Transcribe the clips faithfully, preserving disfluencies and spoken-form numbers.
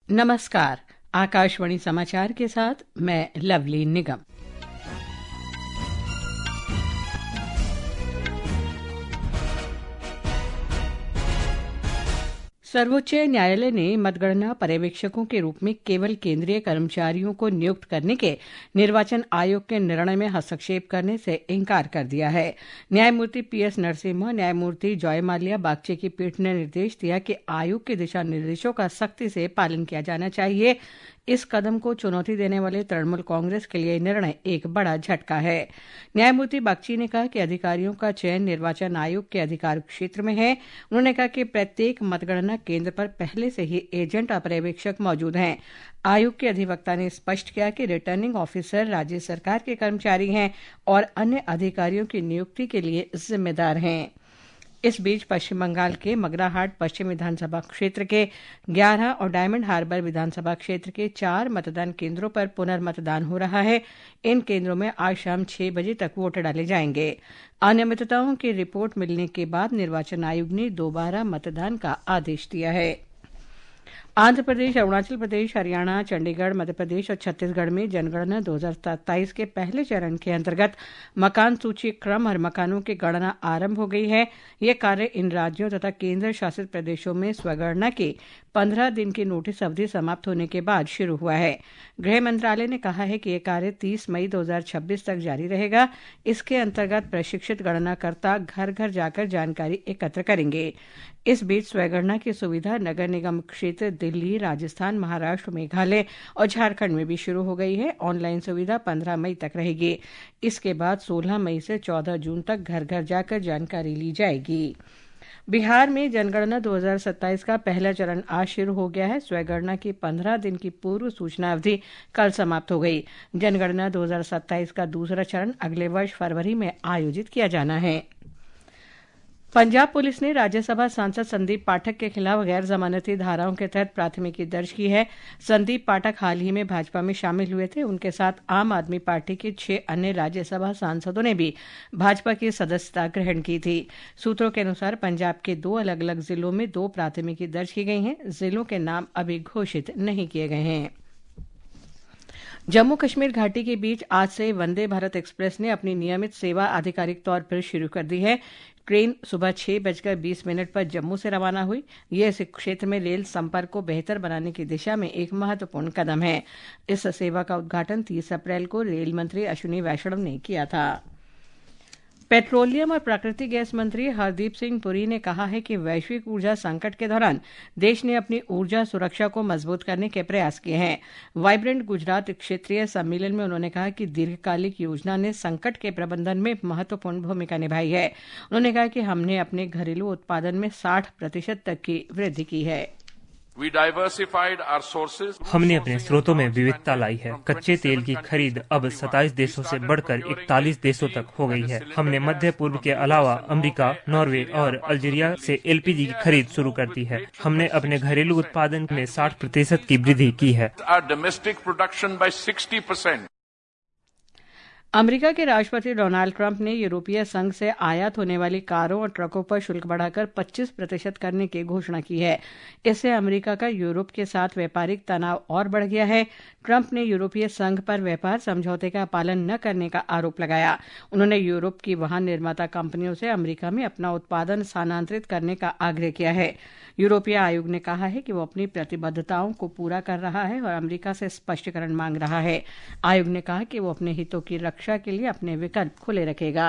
नमस्कार। आकाशवाणी समाचार के साथ मैं लवली निगम। सर्वोच्च न्यायालय ने मतगणना पर्यवेक्षकों के रूप में केवल केंद्रीय कर्मचारियों को नियुक्त करने के निर्वाचन आयोग के निर्णय में हस्तक्षेप करने से इंकार कर दिया है। न्यायमूर्ति पी एस नरसिम्हा, न्यायमूर्ति जॉय माल्या बागचे की पीठ ने निर्देश दिया कि आयोग के दिशा निर्देशों का सख्ती से पालन किया जाना चाहिए। इस कदम को चुनौती देने वाले तृणमूल कांग्रेस के लिए निर्णय एक बड़ा झटका है। न्यायमूर्ति बागची ने कहा कि अधिकारियों का चयन निर्वाचन आयोग के अधिकार क्षेत्र में है। उन्होंने कहा कि प्रत्येक मतगणना केंद्र पर पहले से ही एजेंट और पर्यवेक्षक मौजूद हैं। आयोग के अधिवक्ता ने स्पष्ट किया कि रिटर्निंग ऑफिसर राज्य सरकार के कर्मचारी हैं और अन्य अधिकारियों की नियुक्ति के लिए जिम्मेदार हैं। इस बीच पश्चिम बंगाल के मगराहाट पश्चिम विधानसभा क्षेत्र के ग्यारह और डायमंड हार्बर विधानसभा क्षेत्र के चार मतदान केंद्रों पर पुनर्मतदान हो रहा है। इन केंद्रों में आज शाम छह बजे तक वोट डाले जाएंगे। अनियमितताओं की रिपोर्ट मिलने के बाद निर्वाचन आयोग ने दोबारा मतदान का आदेश दिया है। आंध्र प्रदेश, अरुणाचल प्रदेश, हरियाणा, चंडीगढ़, मध्य प्रदेश और छत्तीसगढ़ में जनगणना दो हज़ार सत्ताईस के पहले चरण के अंतर्गत मकान सूची क्रम और मकानों की गणना आरंभ हो गई है। यह कार्य इन राज्यों तथा केंद्र शासित प्रदेशों में स्वगणना की पंद्रह दिन की नोटिस अवधि समाप्त होने के बाद शुरू हुआ है। गृह मंत्रालय ने कहा है कि यह कार्य तीस मई दो हज़ार छब्बीस तक जारी रहेगा। इसके अंतर्गत प्रशिक्षित गणनाकर्ता घर घर जाकर जानकारी एकत्र करेंगे। इस बीच स्वगणना की सुविधा नगर निगम क्षेत्र दिल्ली, राजस्थान, महाराष्ट्र, मेघालय और झारखंड में भी शुरू हो गई है। ऑनलाइन सुविधा पंद्रह मई तक रहेगी। इसके बाद सोलह मई से चौदह जून तक घर घर जाकर जानकारी ली जाएगी। बिहार में जनगणना दो हज़ार सत्ताईस का पहला चरण आज शुरू हो गया है। स्वगणना की पंद्रह दिन की पूर्व सूचना अवधि कल समाप्त हो गई। जनगणना दो हज़ार सत्ताईस का दूसरा चरण अगले वर्ष फरवरी में आयोजित किया जाना है। पंजाब पुलिस ने राज्यसभा सांसद संदीप पाठक के खिलाफ गैर जमानती धाराओं के तहत प्राथमिकी दर्ज की है। संदीप पाठक हाल ही में भाजपा में शामिल हुए थे। उनके साथ आम आदमी पार्टी के छह अन्य राज्यसभा सांसदों ने भी भाजपा की सदस्यता ग्रहण की थी। सूत्रों के अनुसार पंजाब के दो अलग अलग जिलों में दो प्राथमिकी दर्ज की गई हैं। जिलों के नाम अभी घोषित नहीं किए गए हैं। जम्मू कश्मीर घाटी के बीच आज से वंदे भारत एक्सप्रेस ने अपनी नियमित सेवा आधिकारिक तौर पर शुरू कर दी है। ट्रेन सुबह छह बजकर बीस मिनट पर जम्मू से रवाना हुई। यह इस क्षेत्र में रेल संपर्क को बेहतर बनाने की दिशा में एक महत्वपूर्ण कदम है। इस सेवा का उद्घाटन तीस अप्रैल को रेल मंत्री अश्विनी वैष्णव ने किया था। पेट्रोलियम और प्राकृतिक गैस मंत्री हरदीप सिंह पुरी ने कहा है कि वैश्विक ऊर्जा संकट के दौरान देश ने अपनी ऊर्जा सुरक्षा को मजबूत करने के प्रयास किए हैं। वाइब्रेंट गुजरात क्षेत्रीय सम्मेलन में उन्होंने कहा कि दीर्घकालिक योजना ने संकट के प्रबंधन में महत्वपूर्ण भूमिका निभाई है। उन्होंने कहा कि हमने अपने घरेलू उत्पादन में साठ प्रतिशत तक की वृद्धि की है। हमने अपने स्रोतों में विविधता लाई है। कच्चे तेल की खरीद अब सत्ताईस देशों से बढ़कर इकतालीस देशों तक हो गई है। हमने मध्य पूर्व के अलावा अमेरिका, नॉर्वे और अल्जीरिया से एल पी जी की खरीद शुरू कर दी है। हमने अपने घरेलू उत्पादन में साठ प्रतिशत की वृद्धि की है। अमेरिका के राष्ट्रपति डोनाल्ड ट्रंप ने यूरोपीय संघ से आयात होने वाली कारों और ट्रकों पर शुल्क बढ़ाकर पच्चीस प्रतिशत करने की घोषणा की है। इससे अमेरिका का यूरोप के साथ व्यापारिक तनाव और बढ़ गया है। ट्रंप ने यूरोपीय संघ पर व्यापार समझौते का पालन न करने का आरोप लगाया। उन्होंने यूरोप की वाहन निर्माता कंपनियों से अमेरिका में अपना उत्पादन स्थानांतरित करने का आग्रह किया है। यूरोपीय आयोग ने कहा है कि वो अपनी प्रतिबद्धताओं को पूरा कर रहा है और अमेरिका से स्पष्टीकरण मांग रहा है। आयोग ने कहा कि वो अपने हितों की रक्षा के लिए अपने विकल्प खुले रखेगा।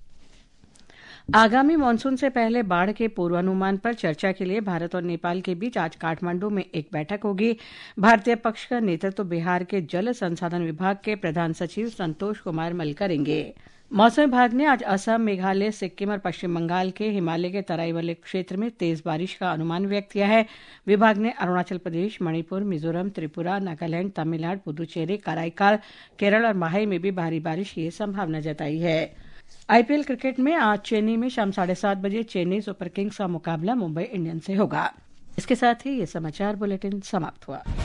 आगामी मानसून से पहले बाढ़ के पूर्वानुमान पर चर्चा के लिए भारत और नेपाल के बीच आज काठमांडू में एक बैठक होगी। भारतीय पक्ष का नेतृत्व बिहार के जल संसाधन विभाग के प्रधान सचिव संतोष कुमार मल करेंगे। मौसम विभाग ने आज असम, मेघालय, सिक्किम और पश्चिम बंगाल के हिमालय के तराई वाले क्षेत्र में तेज बारिश का अनुमान व्यक्त किया है। विभाग ने अरुणाचल प्रदेश, मणिपुर, मिजोरम, त्रिपुरा, नागालैंड, तमिलनाडु, पुदुचेरी, कराईकाल, केरल और माहे में भी भारी बारिश की संभावना जताई है। आईपीएल क्रिकेट में आज चेन्नई में शाम साढ़े सात बजे चेन्नई सुपर किंग्स का मुकाबला मुंबई इंडियंस से होगा। इसके साथ ही ये समाचार बुलेटिन समाप्त हुआ।